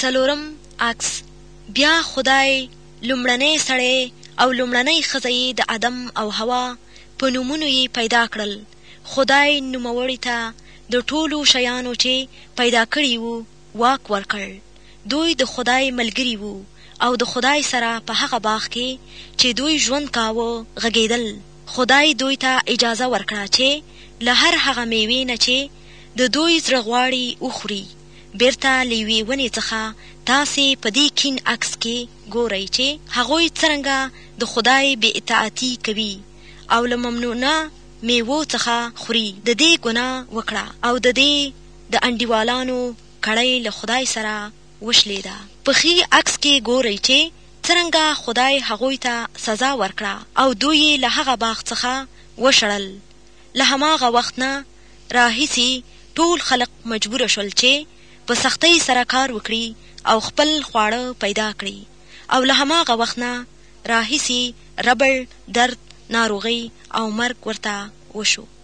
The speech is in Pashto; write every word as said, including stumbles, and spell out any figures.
څلورم عکس. بیا خدای لومړنی سړی او لومړنۍ ښځه د آدم او حوا په نومونو یې پیدا کړل. خدای نوموړي ته د ټولو شیانو چې پیدا کړي وو واک ورکړ. دوی د خدای ملګري وو او د خدای سره په هغه باغ کې چې دوی ژوند کاوه غږېدل. خدای دوی ته اجازه ورکړه چې له هر هغه میوې نه چې د دوی زړه غواړي وخوري. بیرته له یوې ونې څخه تاسې په دې کین عکس کې ګورئ چې هغوی څرنګه د خدای بې اطاعتي کوي او له ممنوعه میوو څخه خوري. د دې ګناه وکړه او د دې د انډیوالانو کړۍ له خدای سره وشلیده. په ښي عکس کې ګورئ چې څرنګه خدای هغوی ته سزا ورکړه او دوی له هغه باغ څخه وشړل. له هماغه وخت نه راهیسې ټول خلق مجبور شول چې په سختۍ سره کار وکړي او خپل خواړه پیدا کړي. او له هماغه وخت نه راهیسې ربړ، درد، ناروغي او مرګ ورته وشو.